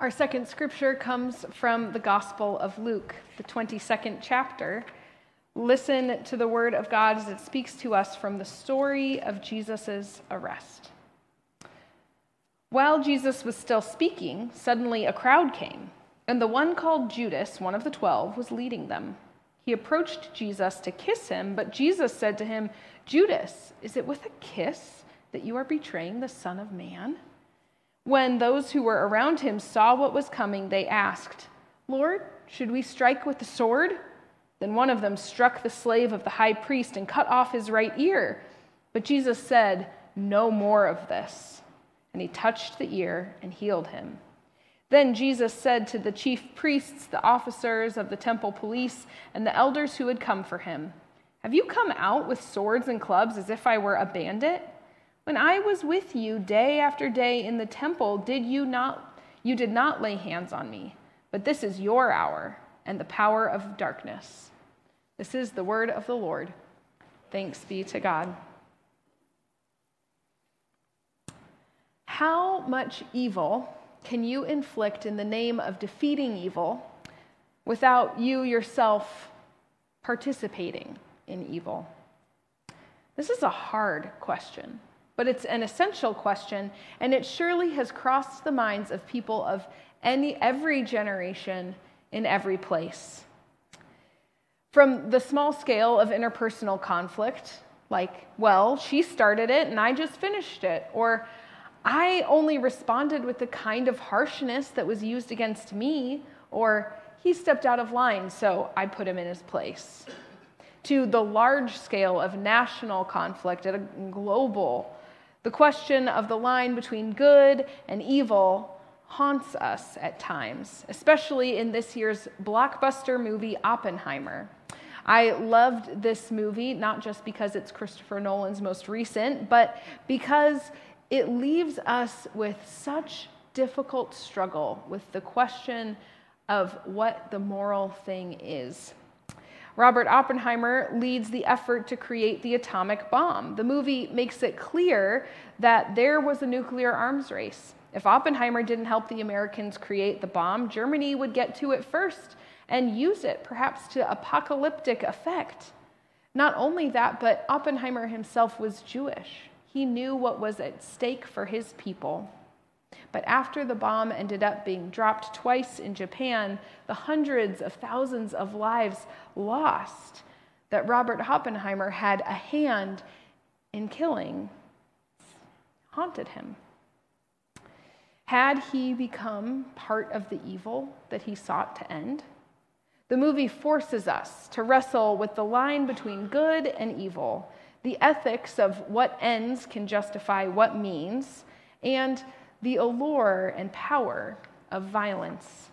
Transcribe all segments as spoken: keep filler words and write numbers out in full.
Our second scripture comes from the Gospel of Luke, the twenty-second chapter. Listen to the word of God as it speaks to us from the story of Jesus' arrest. While Jesus was still speaking, suddenly a crowd came, and the one called Judas, one of the twelve, was leading them. He approached Jesus to kiss him, but Jesus said to him, "Judas, is it with a kiss that you are betraying the Son of Man?" When those who were around him saw what was coming, they asked, "Lord, should we strike with the sword?" Then one of them struck the slave of the high priest and cut off his right ear. But Jesus said, "No more of this." And he touched the ear and healed him. Then Jesus said to the chief priests, the officers of the temple police, and the elders who had come for him, "Have you come out with swords and clubs as if I were a bandit? When I was with you day after day in the temple, did you not, you did not lay hands on me, but this is your hour and the power of darkness." This is the word of the Lord. Thanks be to God. How much evil can you inflict in the name of defeating evil without you yourself participating in evil? This is a hard question. But it's an essential question, and it surely has crossed the minds of people of any every generation in every place. From the small scale of interpersonal conflict, like, well, she started it and I just finished it, or I only responded with the kind of harshness that was used against me, or he stepped out of line, so I put him in his place, to the large scale of national conflict at a global. The question of the line between good and evil haunts us at times, especially in this year's blockbuster movie, Oppenheimer. I loved this movie, not just because it's Christopher Nolan's most recent, but because it leaves us with such difficult struggle with the question of what the moral thing is. Robert Oppenheimer leads the effort to create the atomic bomb. The movie makes it clear that there was a nuclear arms race. If Oppenheimer didn't help the Americans create the bomb, Germany would get to it first and use it, perhaps to apocalyptic effect. Not only that, but Oppenheimer himself was Jewish. He knew what was at stake for his people. But after the bomb ended up being dropped twice in Japan, the hundreds of thousands of lives lost that Robert Oppenheimer had a hand in killing haunted him. Had he become part of the evil that he sought to end? The movie forces us to wrestle with the line between good and evil, the ethics of what ends can justify what means, and the allure and power of violence.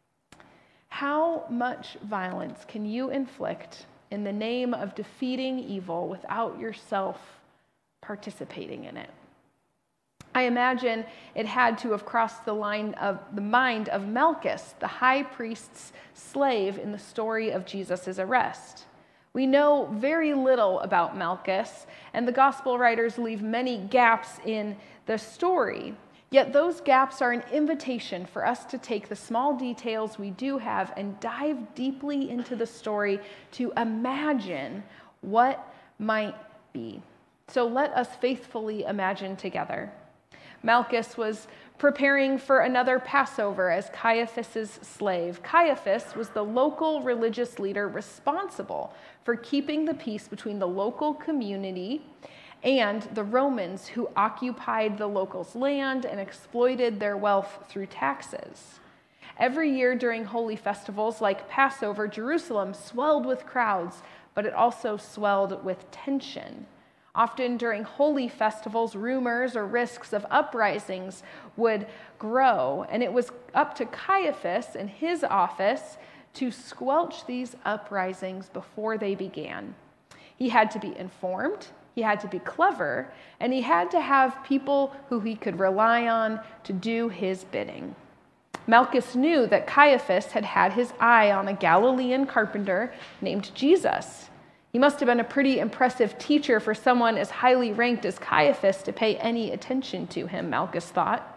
How much violence can you inflict in the name of defeating evil without yourself participating in it? I imagine it had to have crossed the line of the mind of Malchus, the high priest's slave in the story of Jesus' arrest. We know very little about Malchus, and the gospel writers leave many gaps in the story. Yet those gaps are an invitation for us to take the small details we do have and dive deeply into the story to imagine what might be. So let us faithfully imagine together. Malchus was preparing for another Passover as Caiaphas' slave. Caiaphas was the local religious leader responsible for keeping the peace between the local community and the Romans who occupied the locals' land and exploited their wealth through taxes. Every year during holy festivals like Passover, Jerusalem swelled with crowds, but it also swelled with tension. Often during holy festivals, rumors or risks of uprisings would grow, and it was up to Caiaphas and his office to squelch these uprisings before they began. He had to be informed, he had to be clever, and he had to have people who he could rely on to do his bidding. Malchus knew that Caiaphas had had his eye on a Galilean carpenter named Jesus. He must have been a pretty impressive teacher for someone as highly ranked as Caiaphas to pay any attention to him, Malchus thought.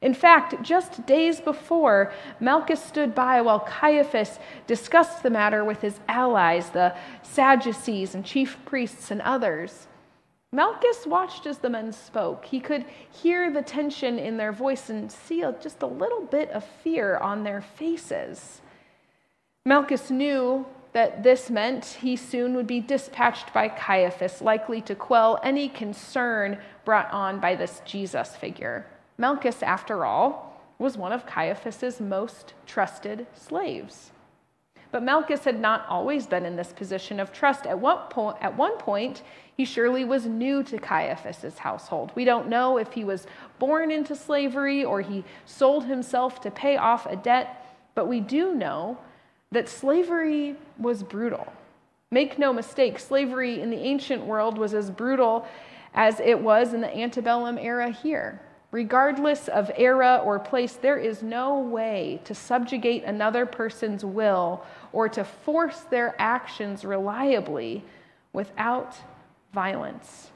In fact, just days before, Malchus stood by while Caiaphas discussed the matter with his allies, the Sadducees and chief priests and others. Malchus watched as the men spoke. He could hear the tension in their voice and see just a little bit of fear on their faces. Malchus knew that this meant he soon would be dispatched by Caiaphas, likely to quell any concern brought on by this Jesus figure. Malchus, after all, was one of Caiaphas's most trusted slaves. But Malchus had not always been in this position of trust. At one point, at one point, he surely was new to Caiaphas's household. We don't know if he was born into slavery or he sold himself to pay off a debt, but we do know that slavery was brutal. Make no mistake, slavery in the ancient world was as brutal as it was in the antebellum era here. Regardless of era or place, there is no way to subjugate another person's will or to force their actions reliably without violence.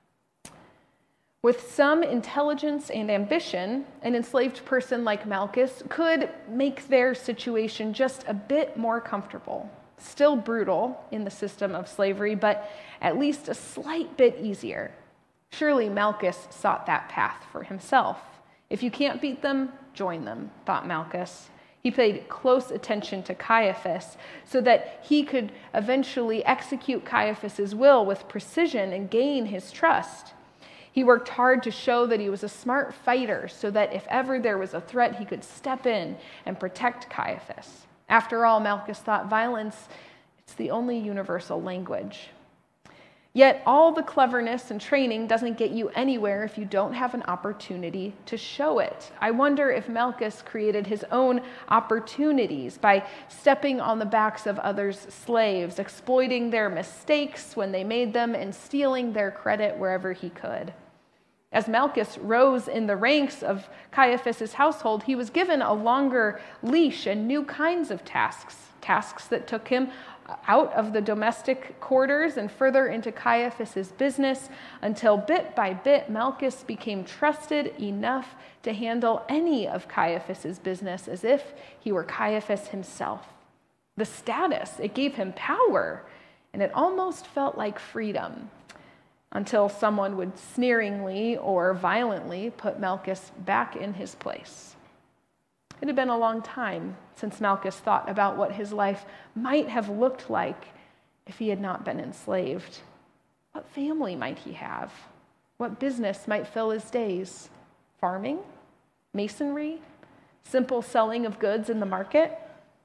With some intelligence and ambition, an enslaved person like Malchus could make their situation just a bit more comfortable. Still brutal in the system of slavery, but at least a slight bit easier. Surely Malchus sought that path for himself. If you can't beat them, join them, thought Malchus. He paid close attention to Caiaphas so that he could eventually execute Caiaphas's will with precision and gain his trust. He worked hard to show that he was a smart fighter so that if ever there was a threat, he could step in and protect Caiaphas. After all, Malchus thought violence, it's the only universal language. Yet all the cleverness and training doesn't get you anywhere if you don't have an opportunity to show it. I wonder if Malchus created his own opportunities by stepping on the backs of others' slaves, exploiting their mistakes when they made them, and stealing their credit wherever he could. As Malchus rose in the ranks of Caiaphas's household, he was given a longer leash and new kinds of tasks, tasks that took him out of the domestic quarters and further into Caiaphas's business until bit by bit Malchus became trusted enough to handle any of Caiaphas's business as if he were Caiaphas himself. The status, it gave him power, and it almost felt like freedom until someone would sneeringly or violently put Malchus back in his place. It had been a long time since Malchus thought about what his life might have looked like if he had not been enslaved. What family might he have? What business might fill his days? Farming? Masonry? Simple selling of goods in the market?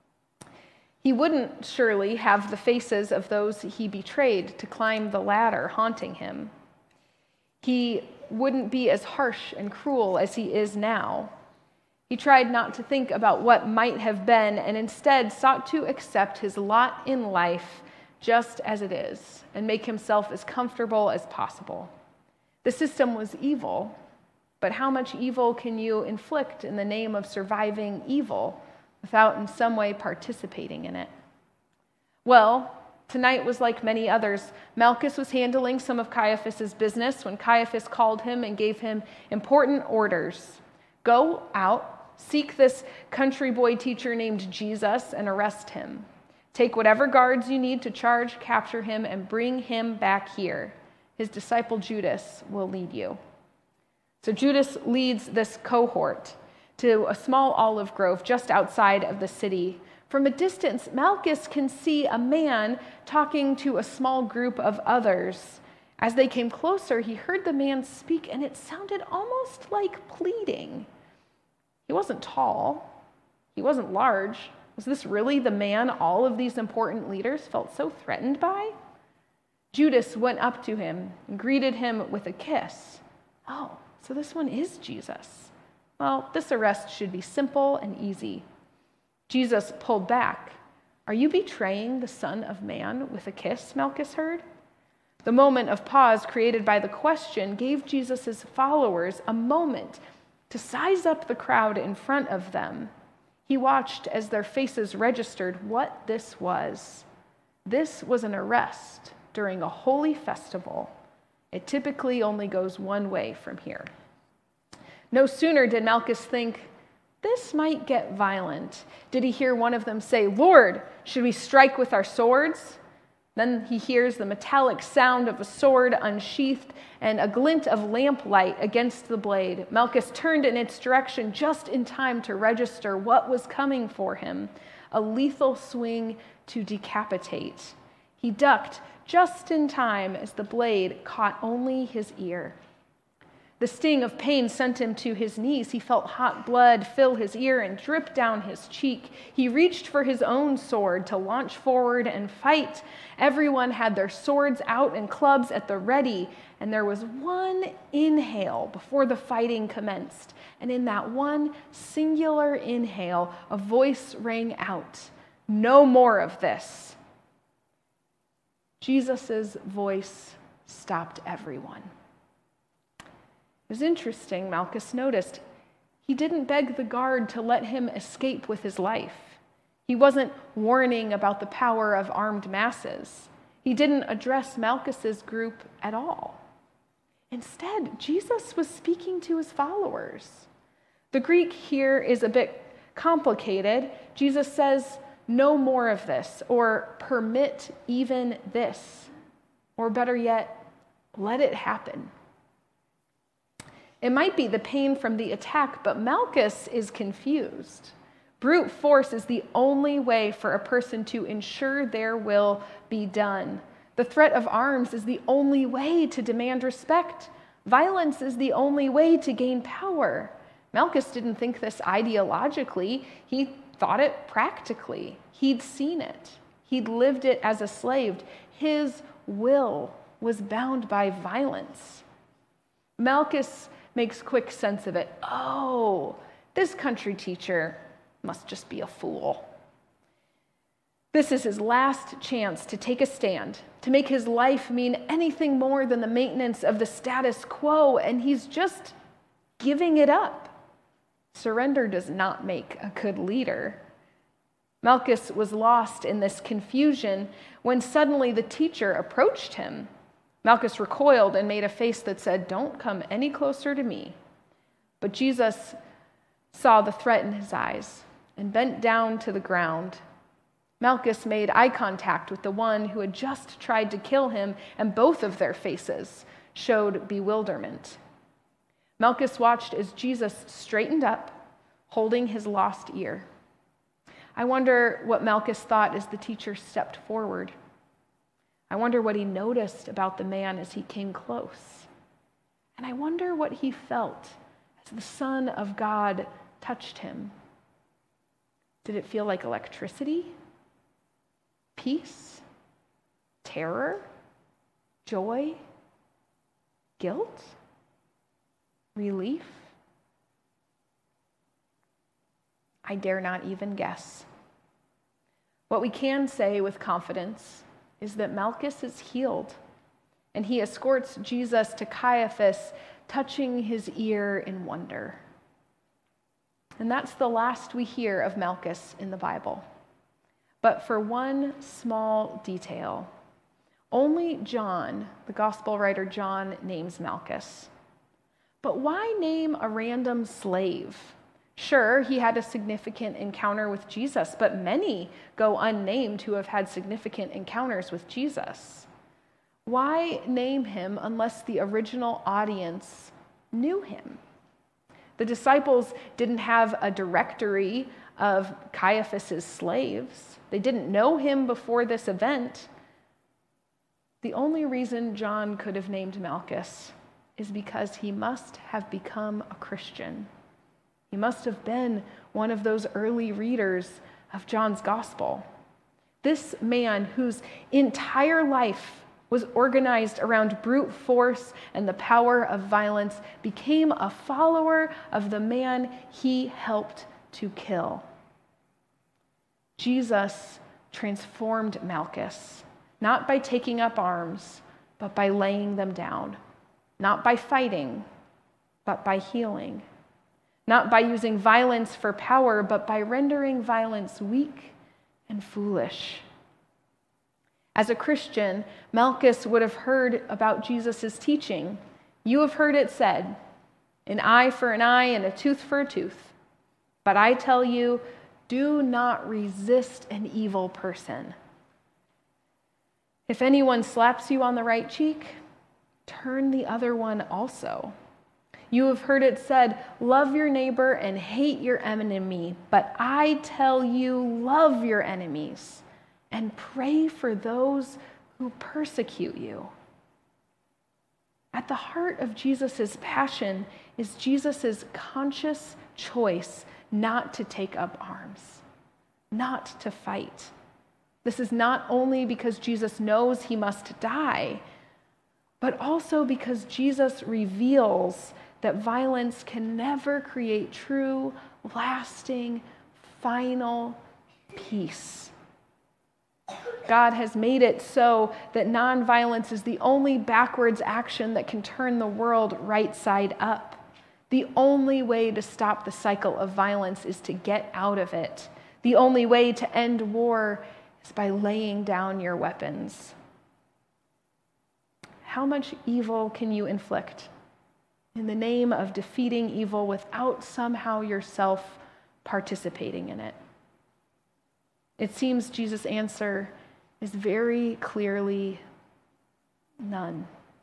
He wouldn't surely have the faces of those he betrayed to climb the ladder haunting him. He wouldn't be as harsh and cruel as he is now. He tried not to think about what might have been and instead sought to accept his lot in life just as it is and make himself as comfortable as possible. The system was evil, but how much evil can you inflict in the name of surviving evil without in some way participating in it? Well, tonight was like many others. Malchus was handling some of Caiaphas's business when Caiaphas called him and gave him important orders. Go out, seek this country boy teacher named Jesus and arrest him. Take whatever guards you need to charge, capture him, and bring him back here. His disciple Judas will lead you. So Judas leads this cohort to a small olive grove just outside of the city. From a distance, Malchus can see a man talking to a small group of others. As they came closer, he heard the man speak, and it sounded almost like pleading. He wasn't tall. He wasn't large. Was this really the man all of these important leaders felt so threatened by? Judas went up to him and greeted him with a kiss. Oh, so this one is Jesus. Well, this arrest should be simple and easy. Jesus pulled back. Are you betraying the Son of Man with a kiss? Malchus heard. The moment of pause created by the question gave Jesus' followers a moment to size up the crowd in front of them. He watched as their faces registered what this was. This was an arrest during a holy festival. It typically only goes one way from here. No sooner did Malchus think, this might get violent, did he hear one of them say, Lord, should we strike with our swords? Then he hears the metallic sound of a sword unsheathed and a glint of lamplight against the blade. Malchus turned in its direction just in time to register what was coming for him, a lethal swing to decapitate. He ducked just in time as the blade caught only his ear. The sting of pain sent him to his knees. He felt hot blood fill his ear and drip down his cheek. He reached for his own sword to launch forward and fight. Everyone had their swords out and clubs at the ready, and there was one inhale before the fighting commenced. And in that one singular inhale, a voice rang out, no more of this. Jesus' voice stopped everyone. It was interesting, Malchus noticed. He didn't beg the guard to let him escape with his life. He wasn't warning about the power of armed masses. He didn't address Malchus's group at all. Instead, Jesus was speaking to his followers. The Greek here is a bit complicated. Jesus says, no more of this, or permit even this, or better yet, let it happen. It might be the pain from the attack, but Malchus is confused. Brute force is the only way for a person to ensure their will be done. The threat of arms is the only way to demand respect. Violence is the only way to gain power. Malchus didn't think this ideologically. He thought it practically. He'd seen it. He'd lived it as a slave. His will was bound by violence. Malchus makes quick sense of it. Oh, this country teacher must just be a fool. This is his last chance to take a stand, to make his life mean anything more than the maintenance of the status quo, and he's just giving it up. Surrender does not make a good leader. Malchus was lost in this confusion when suddenly the teacher approached him. Malchus recoiled and made a face that said, "Don't come any closer to me." But Jesus saw the threat in his eyes and bent down to the ground. Malchus made eye contact with the one who had just tried to kill him, and both of their faces showed bewilderment. Malchus watched as Jesus straightened up, holding his lost ear. I wonder what Malchus thought as the teacher stepped forward. I wonder what he noticed about the man as he came close. And I wonder what he felt as the Son of God touched him. Did it feel like electricity? Peace? Terror? Joy? Guilt? Relief? I dare not even guess. What we can say with confidence is that Malchus is healed, and he escorts Jesus to Caiaphas, touching his ear in wonder. And that's the last we hear of Malchus in the Bible. But for one small detail, only John, the gospel writer John, names Malchus. But why name a random slave? Sure, he had a significant encounter with Jesus, but many go unnamed who have had significant encounters with Jesus. Why name him unless the original audience knew him? The disciples didn't have a directory of Caiaphas's slaves. They didn't know him before this event. The only reason John could have named Malchus is because he must have become a Christian. He must have been one of those early readers of John's gospel. This man whose entire life was organized around brute force and the power of violence became a follower of the man he helped to kill. Jesus transformed Malchus, not by taking up arms, but by laying them down, not by fighting, but by healing. Not by using violence for power, but by rendering violence weak and foolish. As a Christian, Malchus would have heard about Jesus' teaching. You have heard it said, an eye for an eye and a tooth for a tooth. But I tell you, do not resist an evil person. If anyone slaps you on the right cheek, turn the other one also. You have heard it said, love your neighbor and hate your enemy. But I tell you, love your enemies and pray for those who persecute you. At the heart of Jesus' passion is Jesus' conscious choice not to take up arms, not to fight. This is not only because Jesus knows he must die, but also because Jesus reveals that violence can never create true, lasting, final peace. God has made it so that nonviolence is the only backwards action that can turn the world right side up. The only way to stop the cycle of violence is to get out of it. The only way to end war is by laying down your weapons. How much evil can you inflict in the name of defeating evil without somehow yourself participating in it? It seems Jesus' answer is very clearly none.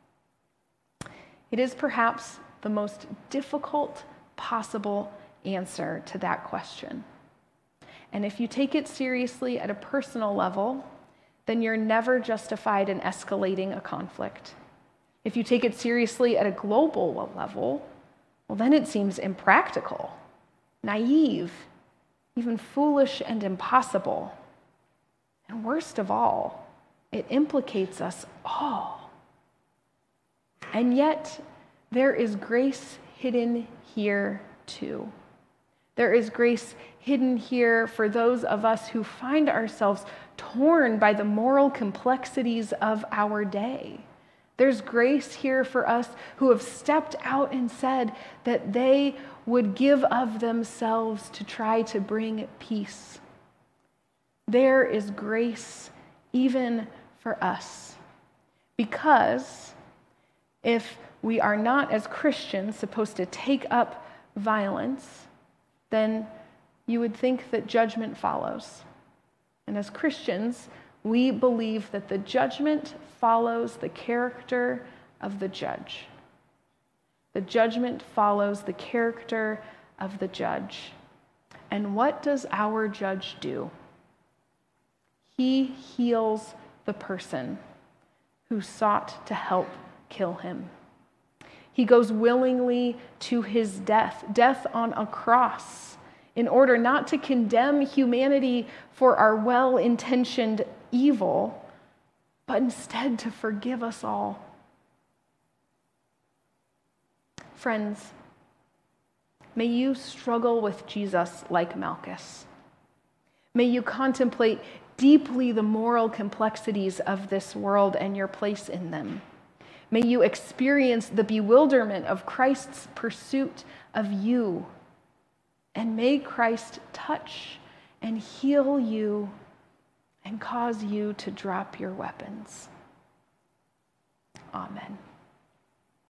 It is perhaps the most difficult possible answer to that question. And if you take it seriously at a personal level, then you're never justified in escalating a conflict. If you take it seriously at a global level, well, then it seems impractical, naive, even foolish and impossible. And worst of all, it implicates us all. And yet, there is grace hidden here too. There is grace hidden here for those of us who find ourselves torn by the moral complexities of our day. There's grace here for us who have stepped out and said that they would give of themselves to try to bring peace. There is grace even for us. Because if we are not, as Christians, supposed to take up violence, then you would think that judgment follows. And as Christians, we believe that the judgment follows the character of the judge. The judgment follows the character of the judge. And what does our judge do? He heals the person who sought to help kill him. He goes willingly to his death, death on a cross, in order not to condemn humanity for our well-intentioned evil, but instead to forgive us all. Friends, may you struggle with Jesus like Malchus. May you contemplate deeply the moral complexities of this world and your place in them. May you experience the bewilderment of Christ's pursuit of you. And may Christ touch and heal you and cause you to drop your weapons. Amen.